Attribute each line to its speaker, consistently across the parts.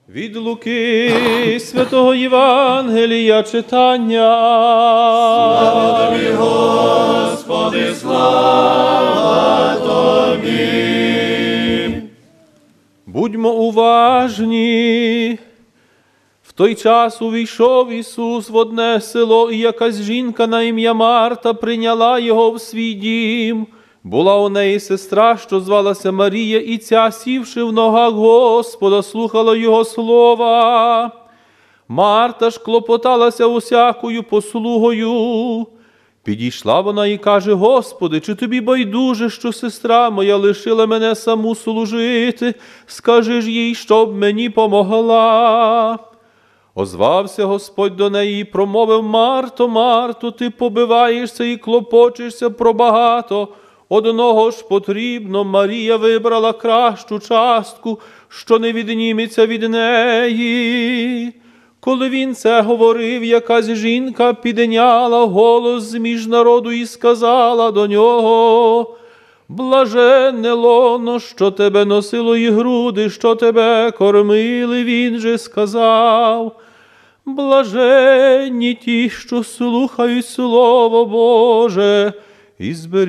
Speaker 1: Від Луки Святого Євангелія читання.
Speaker 2: Слава тобі, Господи, слава тобі.
Speaker 1: Будьмо уважні. В той час увійшов Ісус в одне село, і якась жінка на ім'я Марта прийняла Його в свій дім. Була у неї сестра, що звалася Марія, і ця, сівши в ногах Господа, слухала Його слова. Марта ж клопоталася усякою послугою. Підійшла вона і каже: Господи, чи тобі байдуже, що сестра моя лишила мене саму служити? Скажи ж їй, щоб мені помогла. Озвався Господь до неї і промовив: Марто, Марто, ти побиваєшся і клопочешся про багато. Одного ж потрібно, Марія вибрала кращу частку, що не відніметься від неї. Коли він це говорив, якась жінка підняла голос з-між народу і сказала до нього: Блаженне лоно, що тебе носило, і груди, що тебе кормили. Він же сказав: Блаженні ті, що слухають Слово Боже і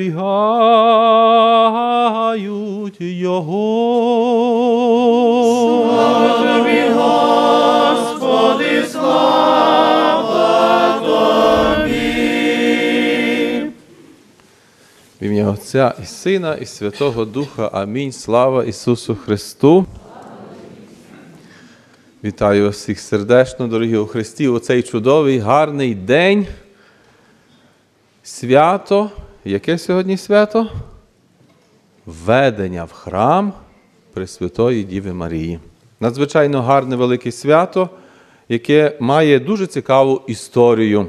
Speaker 1: зберігають Його.
Speaker 2: Слава тобі, Господи, слава тобі.
Speaker 1: В ім'я Отця і Сина, і Святого Духа. Амінь. Слава Ісусу Христу. Вітаю вас всіх сердечно, дорогі у Христі, у цей чудовий, гарний день. Свято. Яке сьогодні свято? Введення в храм Пресвятої Діви Марії. Надзвичайно гарне велике свято, яке має дуже цікаву історію.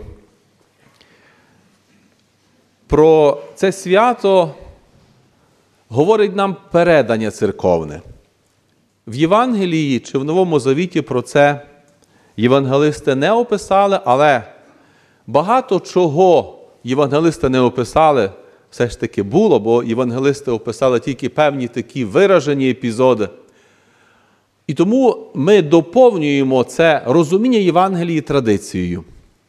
Speaker 1: Про це свято говорить нам передання церковне. В Євангелії чи в Новому Завіті про це євангелисти не описали, але багато чого євангелисти не описали, все ж таки було, бо євангелисти описали тільки певні такі виражені епізоди. І тому ми доповнюємо це розуміння Євангелії традицією.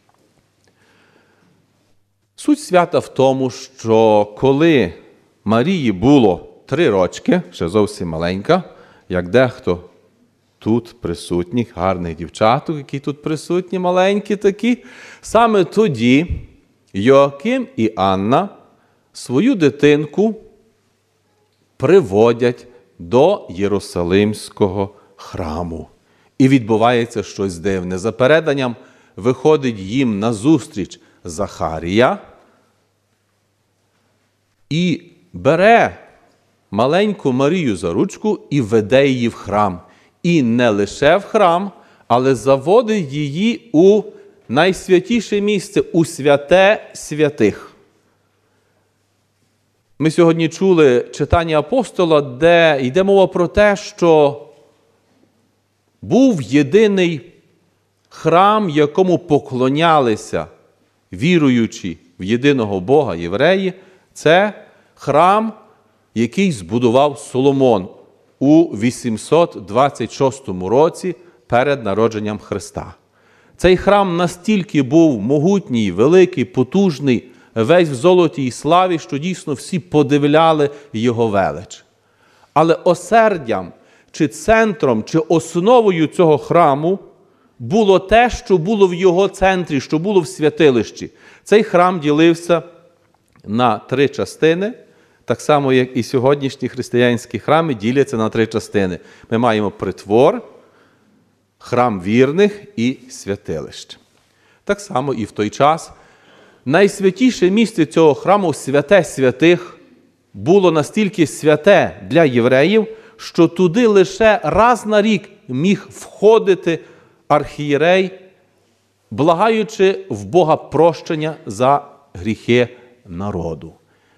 Speaker 1: Суть свята в тому, що коли Марії було 3 рочки, ще зовсім маленька, як дехто тут присутніх, гарних дівчаток, які тут присутні, маленькі такі, саме тоді Йоаким і Анна свою дитинку приводять до Єрусалимського храму. І відбувається щось дивне. За переданням виходить їм назустріч Захарія і бере маленьку Марію за ручку і веде її в храм. І не лише в храм, але заводить її у найсвятіше місце, у святе святих. Ми сьогодні чули читання апостола, де йде мова про те, що був єдиний храм, якому поклонялися віруючі в єдиного Бога євреї. Це храм, який збудував Соломон у 826 році перед народженням Христа. Цей храм настільки був могутній, великий, потужний, весь в золоті і славі, що дійсно всі подивляли його велич. Але осердям, чи центром, чи основою цього храму було те, що було в його центрі, що було в святилищі. Цей храм ділився на 3 частини, так само, як і сьогоднішні християнські храми діляться на 3 частини. Ми маємо притвор, храм вірних і святилище. Так само і в той час найсвятіше місце цього храму, святе святих, було настільки святе для євреїв, що туди лише раз на рік міг входити архієрей, благаючи в Бога прощення за гріхи народу.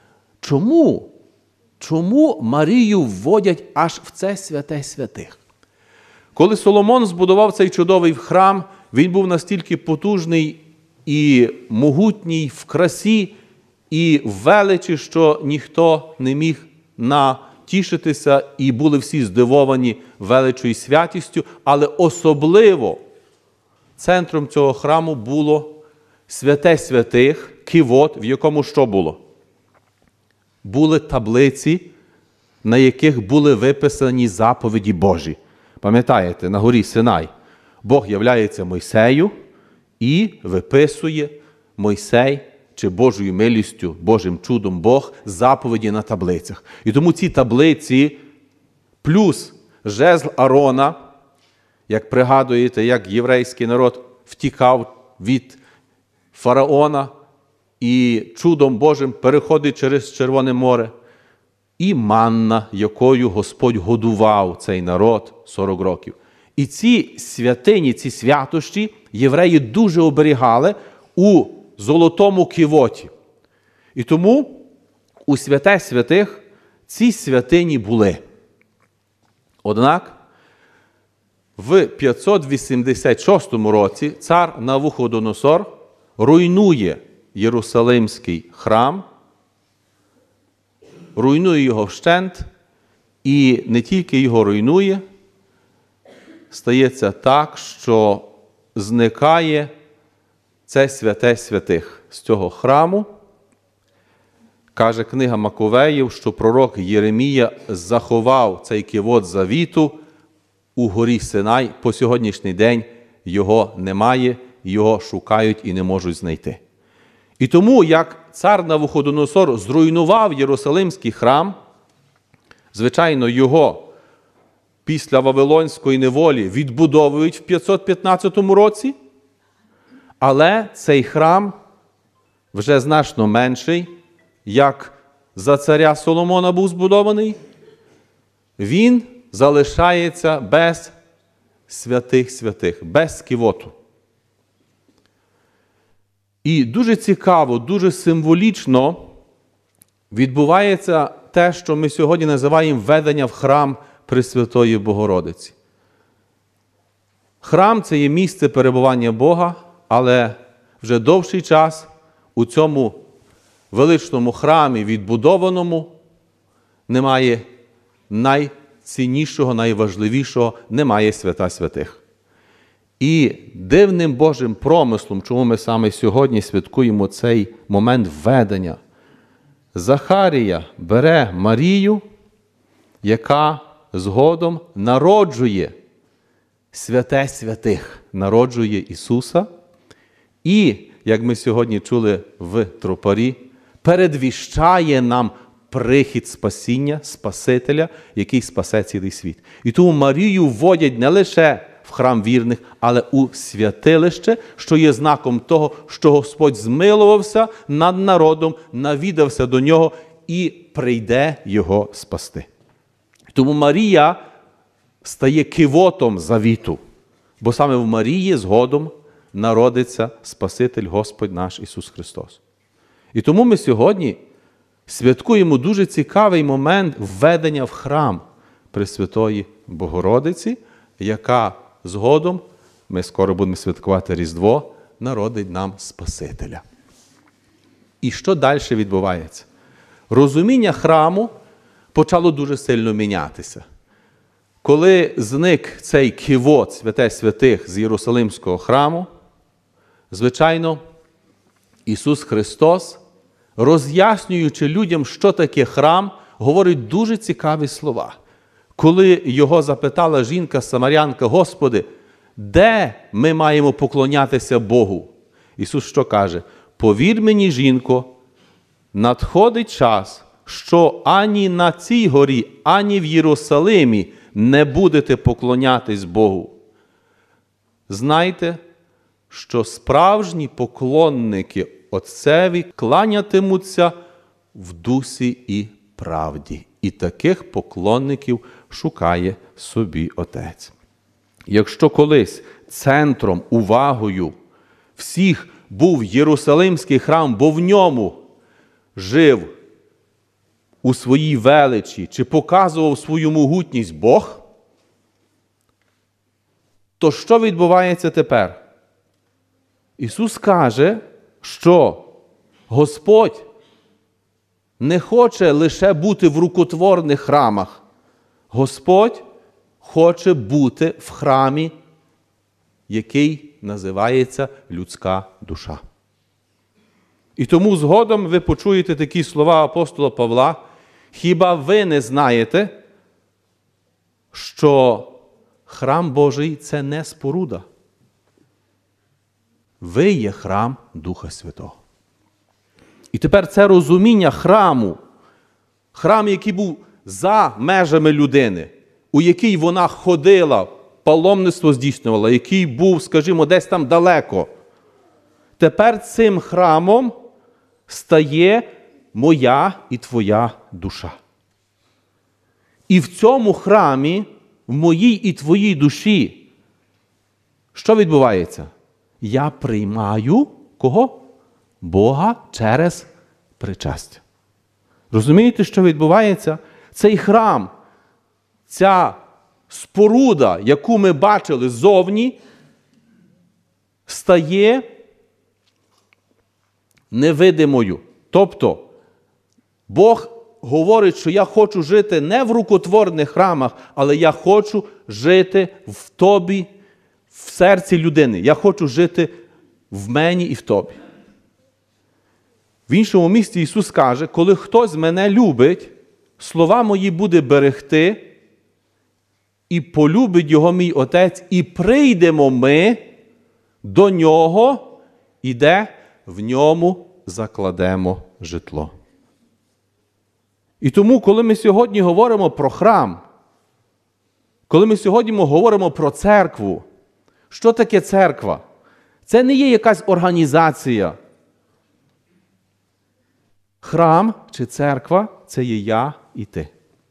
Speaker 1: Чому Марію вводять аж в це святе святих? Коли Соломон збудував цей чудовий храм, він був настільки потужний і могутній в красі і в величі, що ніхто не міг на тішитися, і були всі здивовані величчю і святістю, але особливо центром цього храму було святе святих, кивот, в якому що було? Були таблиці, на яких були виписані заповіді Божі. Пам'ятаєте, на горі Синай Бог являється Мойсею і виписує Мойсей, чи Божою милістю, Божим чудом Бог, заповіді на таблицях. І тому ці таблиці плюс жезл Аарона, як пригадуєте, як єврейський народ втікав від фараона і чудом Божим переходить через Червоне море, і манна, якою Господь годував цей народ 40 років. І ці святині, ці святощі євреї дуже оберігали у золотому кивоті. І тому у святе святих ці святині були. Однак в 586 році цар Навуходоносор руйнує Єрусалимський храм, руйнує його вщент, і не тільки його руйнує, стається так, що зникає це святе святих з цього храму. Каже книга Маковеїв, що пророк Єремія заховав цей кивот завіту у горі Синай. По сьогоднішній день його немає, його шукають і не можуть знайти. І тому, як цар Навуходоносор зруйнував Єрусалимський храм, звичайно, його після Вавилонської неволі відбудовують в 515 році, але цей храм вже значно менший, як за царя Соломона був збудований, він залишається без святих святих, без кивоту. І дуже цікаво, дуже символічно відбувається те, що ми сьогодні називаємо введення в храм Пресвятої Богородиці. Храм – це є місце перебування Бога, але вже довший час у цьому величному храмі, відбудованому, немає найціннішого, найважливішого, немає свята святих. І дивним Божим промислом, чому ми саме сьогодні святкуємо цей момент введення, Захарія бере Марію, яка згодом народжує святе святих, народжує Ісуса, і, як ми сьогодні чули в тропарі, передвіщає нам прихід спасіння, Спасителя, який спасе цілий світ. І тому Марію вводять не лише в храм вірних, але у святилище, що є знаком того, що Господь змилувався над народом, навідався до нього і прийде його спасти. Тому Марія стає кивотом завіту, бо саме в Марії згодом народиться Спаситель Господь наш Ісус Христос. І тому ми сьогодні святкуємо дуже цікавий момент введення в храм Пресвятої Богородиці, яка згодом, ми скоро будемо святкувати Різдво, народить нам Спасителя. І що далі відбувається? Розуміння храму почало дуже сильно мінятися. Коли зник цей кивот святе святих з Єрусалимського храму, звичайно, Ісус Христос, роз'яснюючи людям, що таке храм, говорить дуже цікаві слова. Коли його запитала жінка-самарянка: Господи, де ми маємо поклонятися Богу? Ісус що каже? Повір мені, жінко, надходить час, що ані на цій горі, ані в Єрусалимі не будете поклонятись Богу. Знайте, що справжні поклонники Отцеві кланятимуться в дусі і правді. І таких поклонників шукає собі Отець. Якщо колись центром, увагою всіх був Єрусалимський храм, бо в ньому жив у своїй величі чи показував свою могутність Бог, то що відбувається тепер? Ісус каже, що Господь не хоче лише бути в рукотворних храмах. Господь хоче бути в храмі, який називається людська душа. І тому згодом ви почуєте такі слова апостола Павла: «Хіба ви не знаєте, що храм Божий – це не споруда? Ви є храм Духа Святого». І тепер це розуміння храму, храм, який був за межами людини, у який вона ходила, паломництво здійснювала, який був, скажімо, десь там далеко. Тепер цим храмом стає моя і твоя душа. І в цьому храмі, в моїй і твоїй душі, що відбувається? Я приймаю кого? Бога через причастя. Розумієте, що відбувається? Цей храм, ця споруда, яку ми бачили ззовні, стає невидимою. Тобто, Бог говорить, що я хочу жити не в рукотворних храмах, але я хочу жити в тобі, в серці людини. Я хочу жити в мені і в тобі. В іншому місці Ісус каже: коли хтось мене любить, слова мої буде берегти, і полюбить його мій Отець, і прийдемо ми до нього, і де в ньому закладемо житло. І тому, коли ми сьогодні говоримо про храм, коли ми сьогодні говоримо про церкву, що таке церква? Це не є якась організація. Храм чи церква – це є я і ти.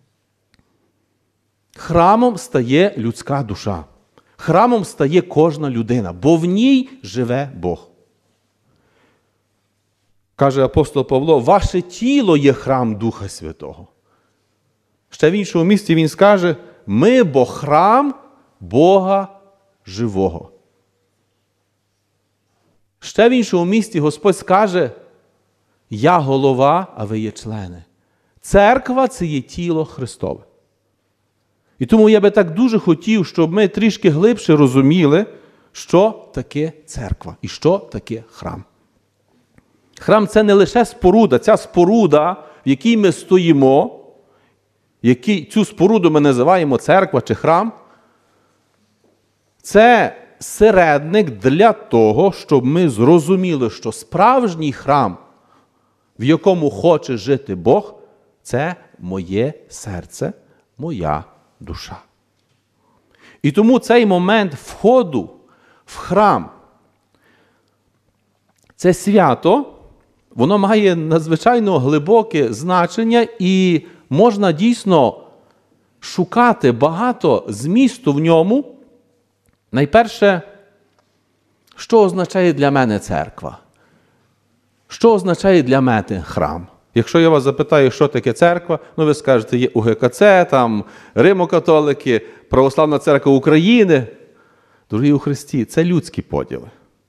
Speaker 1: Храмом стає людська душа. Храмом стає кожна людина, бо в ній живе Бог. Каже апостол Павло: ваше тіло є храм Духа Святого. Ще в іншому місці він скаже: ми бо храм Бога живого. Ще в іншому місці Господь скаже: я голова, а ви є члени. Церква – це є тіло Христове. І тому я би так дуже хотів, щоб ми трішки глибше розуміли, що таке церква і що таке храм. Храм – це не лише споруда. Ця споруда, в якій ми стоїмо, цю споруду ми називаємо церква чи храм, це середник для того, щоб ми зрозуміли, що справжній храм, в якому хоче жити Бог, це моє серце, моя душа. І тому цей момент входу в храм, це свято, воно має надзвичайно глибоке значення, і можна дійсно шукати багато змісту в ньому. Найперше, що означає для мене церква? Що означає для мене храм? Якщо я вас запитаю, що таке церква, ви скажете, є УГКЦ, там Римо-католики, Православна церква України. Дорогі у Христі, це людські поділи.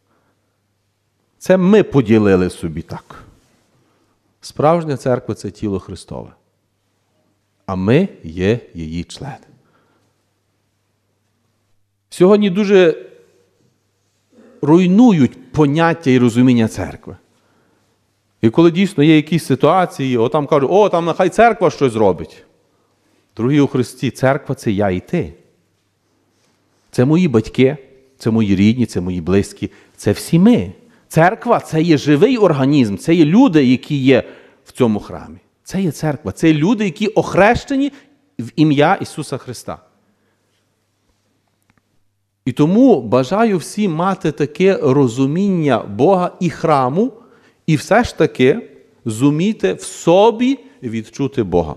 Speaker 1: Це ми поділили собі так. Справжня церква – це тіло Христове. А ми є її члени. Сьогодні дуже руйнують поняття і розуміння церкви. І коли дійсно є якісь ситуації, там кажуть: там нехай церква щось зробить. Дорогі у Христі, церква – це я і ти. Це мої батьки, це мої рідні, це мої близькі, це всі ми. Церква – це є живий організм, це є люди, які є в цьому храмі. Це є церква, це є люди, які охрещені в ім'я Ісуса Христа. І тому бажаю всім мати таке розуміння Бога і храму, і все ж таки зуміти в собі відчути Бога.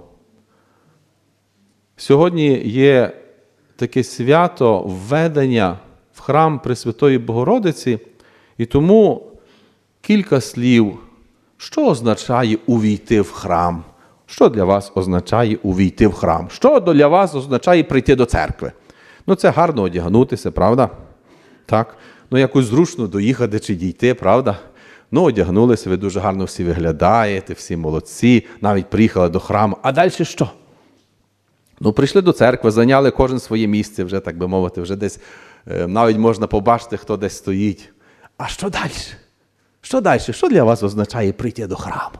Speaker 1: Сьогодні є таке свято введення в храм Пресвятої Богородиці, і тому кілька слів, що означає увійти в храм. Що для вас означає увійти в храм? Що для вас означає прийти до церкви? Це гарно одягнутися, правда? Так? Якось зручно доїхати чи дійти, правда? Ну, одягнулися, ви дуже гарно всі виглядаєте, всі молодці, навіть приїхали до храму. А далі що? Ну, прийшли до церкви, зайняли кожен своє місце, вже, так би мовити, вже десь, навіть можна побачити, хто десь стоїть. А що далі? Що далі? Що для вас означає прийти до храму?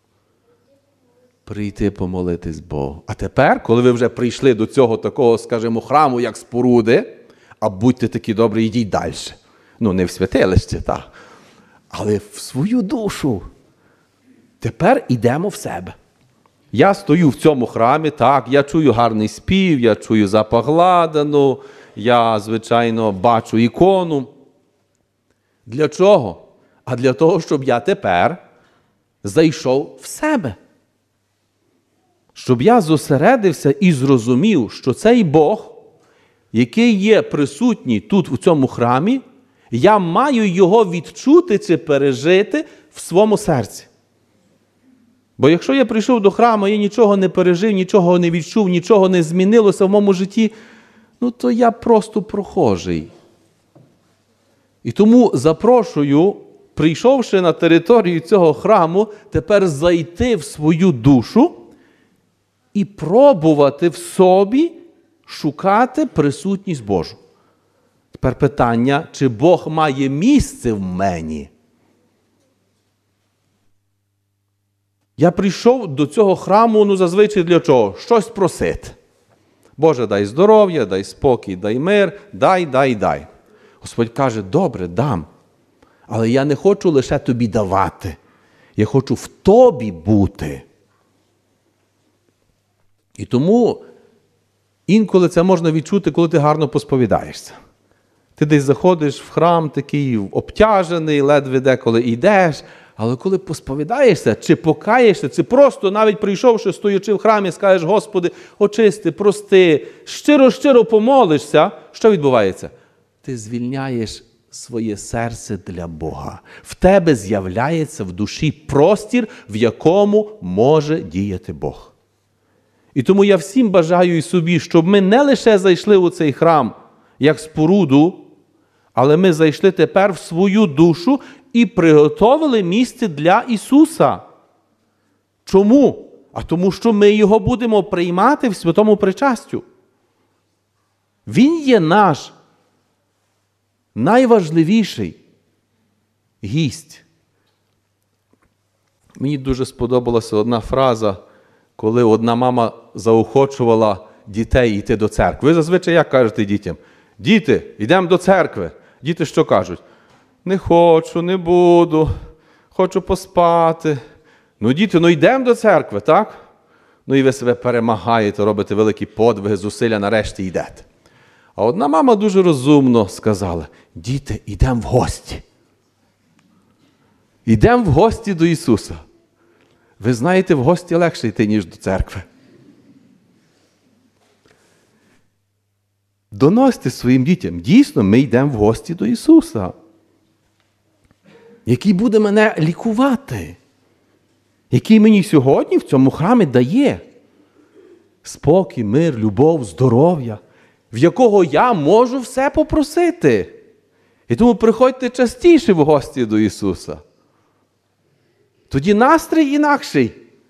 Speaker 1: Прийти помолитись Богу. А тепер, коли ви вже прийшли до цього такого, скажімо, храму, як споруди, а будьте такі добрі, йдіть далі. Ну, не в святилище, так. Але в свою душу. Тепер йдемо в себе. Я стою в цьому храмі, так, я чую гарний спів, я чую запах ладану, я, звичайно, бачу ікону. Для чого? А для того, щоб я тепер зайшов в себе. Щоб я зосередився і зрозумів, що цей Бог, який є присутній тут, у цьому храмі, я маю його відчути чи пережити в своєму серці. Бо якщо я прийшов до храму, я нічого не пережив, нічого не відчув, нічого не змінилося в моєму житті, ну то я просто прохожий. І тому запрошую, прийшовши на територію цього храму, тепер зайти в свою душу і пробувати в собі шукати присутність Божу. Тепер питання, чи Бог має місце в мені? Я прийшов до цього храму, ну, зазвичай для чого? Щось просити. Боже, дай здоров'я, дай спокій, дай мир, дай. Господь каже, добре, дам. Але я не хочу лише тобі давати. Я хочу в тобі бути. І тому інколи це можна відчути, коли ти гарно посповідаєшся. Ти десь заходиш в храм такий обтяжений, ледве деколи йдеш, але коли посповідаєшся, чи покаєшся, чи просто навіть прийшовши, стоячи в храмі, скажеш, Господи, очисти, прости, щиро помолишся, що відбувається? Ти звільняєш своє серце для Бога. В тебе з'являється в душі простір, в якому може діяти Бог. І тому я всім бажаю і собі, щоб ми не лише зайшли у цей храм, як споруду, але ми зайшли тепер в свою душу і приготовили місце для Ісуса. Чому? А тому, що ми Його будемо приймати в святому причастю. Він є наш найважливіший гість. Мені дуже сподобалася одна фраза, коли одна мама заохочувала дітей йти до церкви. Ви зазвичай як кажете дітям? Діти, йдемо до церкви. Діти що кажуть? Не хочу, не буду, хочу поспати. Ну, діти, ну йдемо до церкви, так? Ну і ви себе перемагаєте, робите великі подвиги, зусилля, нарешті йдете. А одна мама дуже розумно сказала, діти, йдемо в гості. Йдемо в гості до Ісуса. Ви знаєте, в гості легше йти, ніж до церкви. Доносьте своїм дітям, дійсно, ми йдемо в гості до Ісуса, який буде мене лікувати, який мені сьогодні в цьому храмі дає спокій, мир, любов, здоров'я, в якого я можу все попросити. І тому приходьте частіше в гості до Ісуса. Тоді настрій інакший.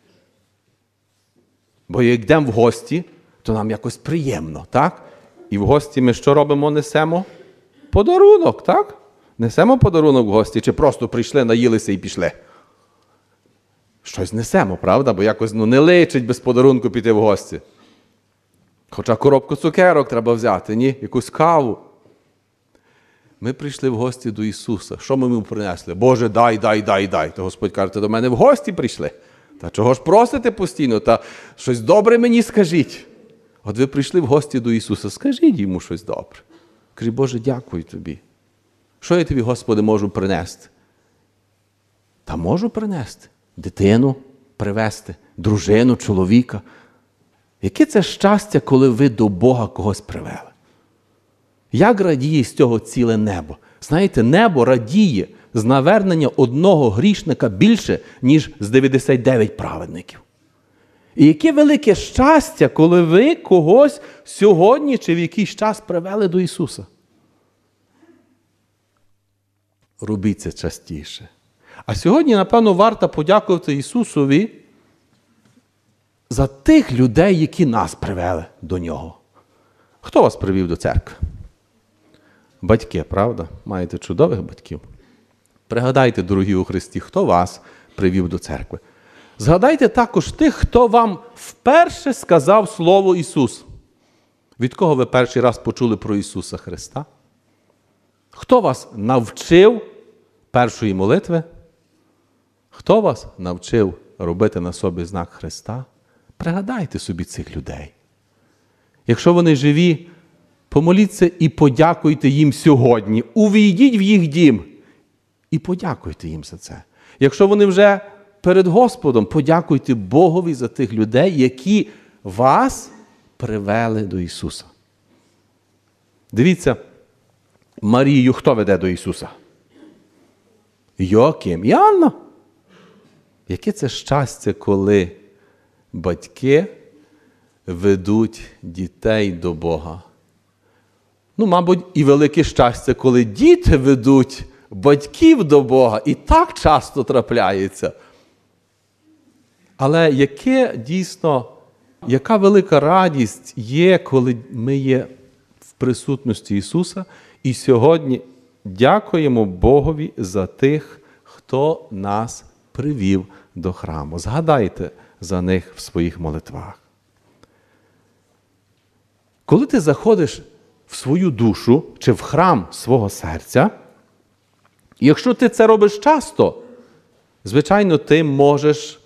Speaker 1: Бо як йдемо в гості, то нам якось приємно, так? І в гості ми що робимо? Несемо подарунок, так? Несемо подарунок в гості, чи просто прийшли, наїлися і пішли? Щось несемо, правда? Бо якось не личить без подарунку піти в гості. Хоча коробку цукерок треба взяти, ні? Якусь каву. Ми прийшли в гості до Ісуса. Що ми йому принесли? Боже, дай. То Господь каже, ти до мене в гості прийшли. Та чого ж просите постійно? Та щось добре мені скажіть. От ви прийшли в гості до Ісуса, скажіть йому щось добре. Кажіть, Боже, дякую тобі. Що я тобі, Господи, можу принести? Та можу принести. Дитину привезти, дружину, чоловіка. Яке це щастя, коли ви до Бога когось привели? Як радіє з цього ціле небо? Знаєте, небо радіє з навернення одного грішника більше, ніж з 99 праведників. І яке велике щастя, коли ви когось сьогодні чи в якийсь час привели до Ісуса. Робіть це частіше. А сьогодні, напевно, варто подякувати Ісусові за тих людей, які нас привели до Нього. Хто вас привів до церкви? Батьки, правда? Маєте чудових батьків. Пригадайте, дорогі у Христі, хто вас привів до церкви. Згадайте також тих, хто вам вперше сказав слово Ісус. Від кого ви перший раз почули про Ісуса Христа? Хто вас навчив першої молитви? Хто вас навчив робити на собі знак Христа? Пригадайте собі цих людей. Якщо вони живі, помоліться і подякуйте їм сьогодні. Увійдіть в їх дім і подякуйте їм за це. Якщо вони вже перед Господом, подякуйте Богові за тих людей, які вас привели до Ісуса. Дивіться, Марію хто веде до Ісуса? Йоаким і Анна. Яке це щастя, коли батьки ведуть дітей до Бога. Мабуть, і велике щастя, коли діти ведуть батьків до Бога. І так часто трапляється. Але яка велика радість є, коли ми є в присутності Ісуса. І сьогодні дякуємо Богові за тих, хто нас привів до храму. Згадайте за них в своїх молитвах. Коли ти заходиш в свою душу чи в храм свого серця, якщо ти це робиш часто, звичайно, ти можеш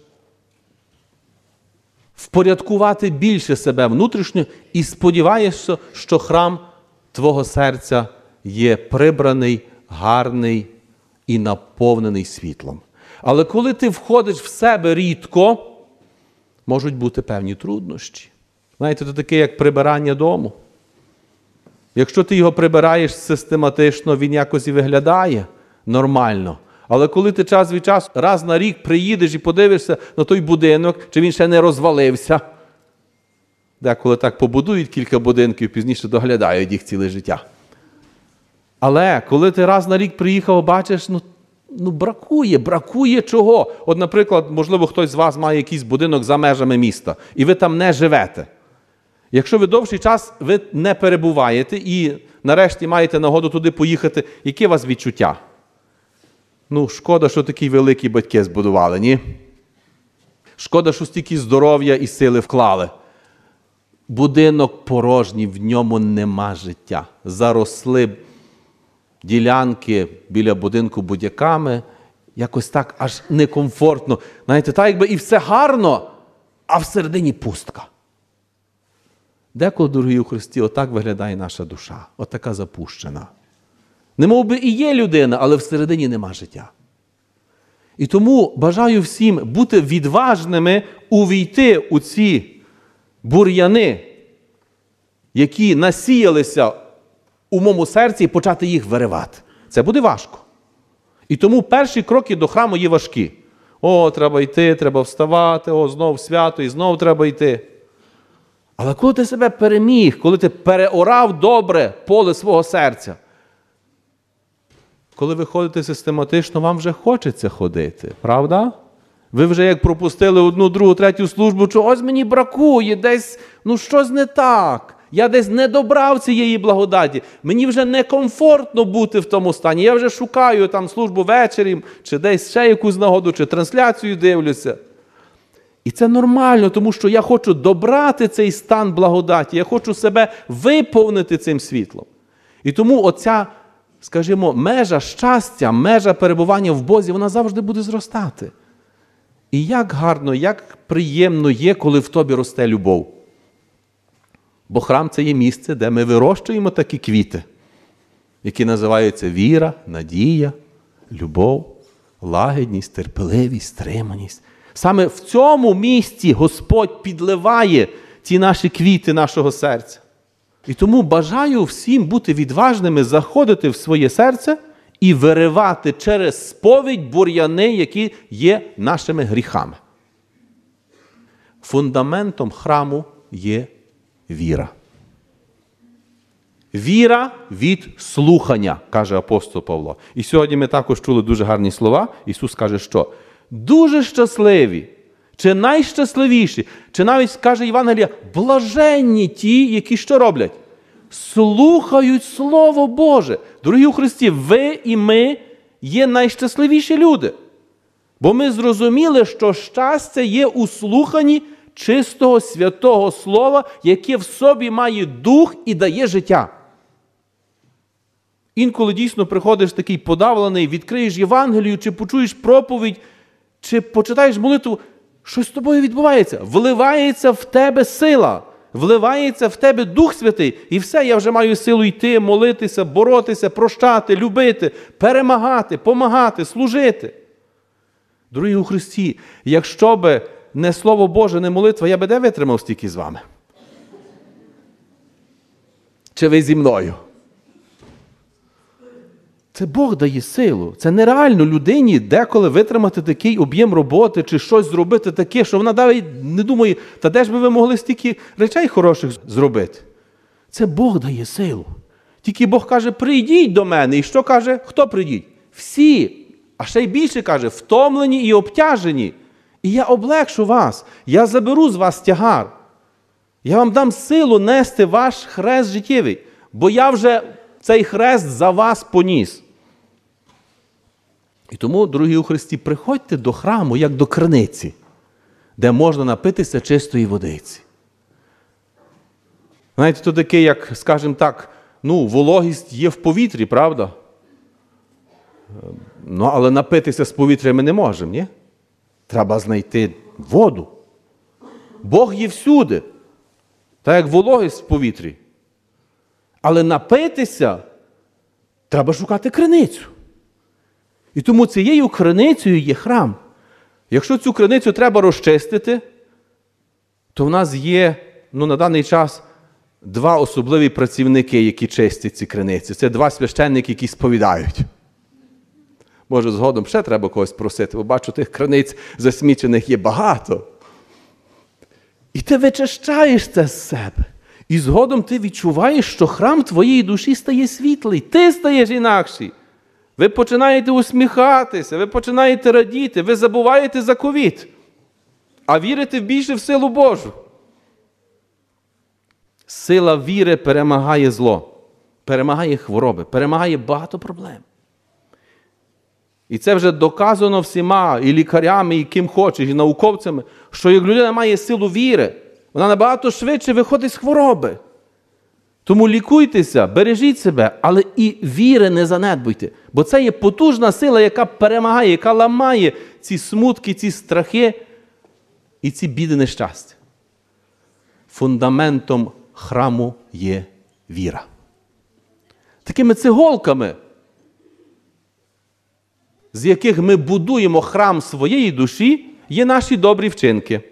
Speaker 1: впорядкувати більше себе внутрішньо і сподіваєшся, що храм твого серця є прибраний, гарний і наповнений світлом. Але коли ти входиш в себе рідко, можуть бути певні труднощі. Знаєте, це таке, як прибирання дому. Якщо ти його прибираєш систематично, він якось і виглядає нормально. Але коли ти час від часу, раз на рік приїдеш і подивишся на той будинок, чи він ще не розвалився. Деколи так побудують кілька будинків, пізніше доглядають їх ціле життя. Але коли ти раз на рік приїхав, бачиш, бракує чого. От, наприклад, можливо, хтось з вас має якийсь будинок за межами міста, і ви там не живете. Якщо ви довший час ви не перебуваєте і нарешті маєте нагоду туди поїхати, які у вас відчуття? Шкода, що такі великі батьки збудували, ні? Шкода, що стільки здоров'я і сили вклали. Будинок порожній, в ньому нема життя. Заросли ділянки біля будинку будяками, якось так аж некомфортно. Знаєте, так якби і все гарно, а всередині пустка. Деколи, дорогі у Христі, отак виглядає наша душа, отака запущена. Немов би і є людина, але всередині нема життя. І тому бажаю всім бути відважними, увійти у ці бур'яни, які насіялися у моєму серці, і почати їх виривати. Це буде важко. І тому перші кроки до храму є важкі. Треба йти, треба вставати, знов свято, і знов треба йти. Але коли ти себе переміг, коли ти переорав добре поле свого серця, коли ви ходите систематично, вам вже хочеться ходити, правда? Ви вже як пропустили одну, другу, третю службу, чогось мені бракує, десь, щось не так. Я десь не добрав цієї благодаті. Мені вже некомфортно бути в тому стані. Я вже шукаю там службу ввечері, чи десь ще якусь нагоду, чи трансляцію дивлюся. І це нормально, тому що я хочу добрати цей стан благодаті, я хочу себе виповнити цим світлом. І тому оця, скажімо, межа щастя, межа перебування в Бозі, вона завжди буде зростати. І як гарно, як приємно є, коли в тобі росте любов. Бо храм – це є місце, де ми вирощуємо такі квіти, які називаються віра, надія, любов, лагідність, терпеливість, стриманість. Саме в цьому місці Господь підливає ті наші квіти нашого серця. І тому бажаю всім бути відважними, заходити в своє серце і виривати через сповідь бур'яни, які є нашими гріхами. Фундаментом храму є віра. Віра від слухання, каже апостол Павло. І сьогодні ми також чули дуже гарні слова. Ісус каже, що дуже щасливі, чи найщасливіші, чи навіть, каже Євангелія, блаженні ті, які що роблять? Слухають Слово Боже. Дорогі у Христі, ви і ми є найщасливіші люди. Бо ми зрозуміли, що щастя є у слуханні чистого, святого Слова, яке в собі має дух і дає життя. Інколи дійсно приходиш такий подавлений, відкриєш Євангелію, чи почуєш проповідь, чи почитаєш молитву, щось з тобою відбувається. Вливається в тебе сила, вливається в тебе Дух Святий. І все, я вже маю силу йти, молитися, боротися, прощати, любити, перемагати, помагати, служити. Дорогі у Христі, якщо би не Слово Боже, не молитва, я би де витримав стільки з вами? Чи ви зі мною? Це Бог дає силу. Це нереально людині деколи витримати такий об'єм роботи чи щось зробити таке, що вона навіть не думає, та де ж би ви могли стільки речей хороших зробити? Це Бог дає силу. Тільки Бог каже, прийдіть до мене. І що каже? Хто прийдіть? Всі. А ще й більше каже, втомлені і обтяжені. І я облегшу вас. Я заберу з вас тягар. Я вам дам силу нести ваш хрест життєвий. Бо я вже цей хрест за вас поніс. І тому, дорогі у Христі, приходьте до храму, як до криниці, де можна напитися чистої водиці. Знаєте, то таке, як, скажімо так, вологість є в повітрі, правда? Але напитися з повітря ми не можемо, ні? Треба знайти воду. Бог є всюди, так як вологість в повітрі. Але напитися треба шукати криницю. І тому цією криницею є храм. Якщо цю криницю треба розчистити, то в нас є, на даний час, два особливі працівники, які чистять ці криниці. Це два священники, які сповідають. Може, згодом ще треба когось просити, бо бачу, тих криниць засмічених є багато. І ти вичищаєш це з себе. І згодом ти відчуваєш, що храм твоєї душі стає світлий. Ти стаєш інакший. Ви починаєте усміхатися, ви починаєте радіти, ви забуваєте за ковід, а вірите більше в силу Божу. Сила віри перемагає зло, перемагає хвороби, перемагає багато проблем. І це вже доказано всіма, і лікарями, і ким хочеш, і науковцями, що як людина має силу віри, вона набагато швидше виходить з хвороби. Тому лікуйтеся, бережіть себе, але і віри не занедбуйте. Бо це є потужна сила, яка перемагає, яка ламає ці смутки, ці страхи і ці біди нещастя. Фундаментом храму є віра. Такими цеголками, з яких ми будуємо храм своєї душі, є наші добрі вчинки.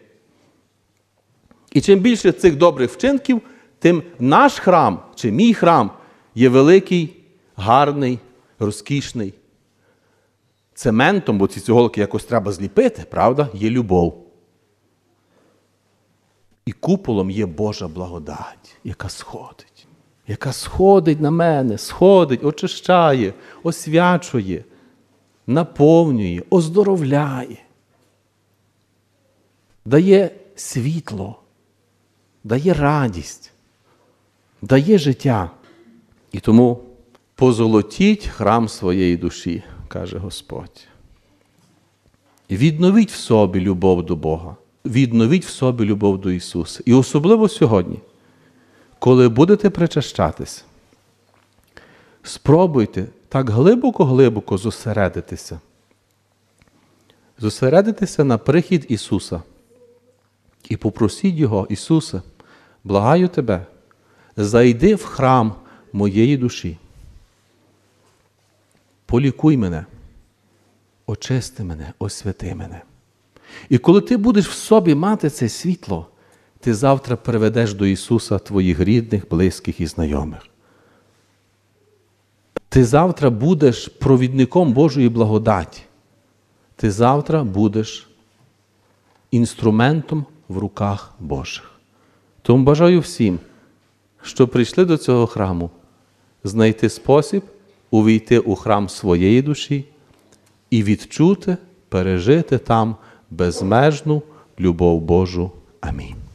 Speaker 1: І чим більше цих добрих вчинків, тим наш храм, чи мій храм, є великий, гарний, розкішний. Цементом, бо ці цеголки якось треба зліпити, правда, є любов. І куполом є Божа благодать, яка сходить на мене, сходить, очищає, освячує, наповнює, оздоровляє, дає світло, дає радість, дає життя. І тому позолотіть храм своєї душі, каже Господь. Відновіть в собі любов до Бога, відновіть в собі любов до Ісуса. І особливо сьогодні, коли будете причащатись, спробуйте так глибоко-глибоко зосередитися. Зосередитися на прихід Ісуса. І попросіть Його, Ісусе, благаю Тебе, зайди в храм моєї душі. Полікуй мене, очисти мене, освяти мене. І коли ти будеш в собі мати це світло, ти завтра приведеш до Ісуса твоїх рідних, близьких і знайомих. Ти завтра будеш провідником Божої благодаті. Ти завтра будеш інструментом в руках Божих. Тому бажаю всім, що прийшли до цього храму, знайти спосіб увійти у храм своєї душі і відчути, пережити там безмежну любов Божу. Амінь.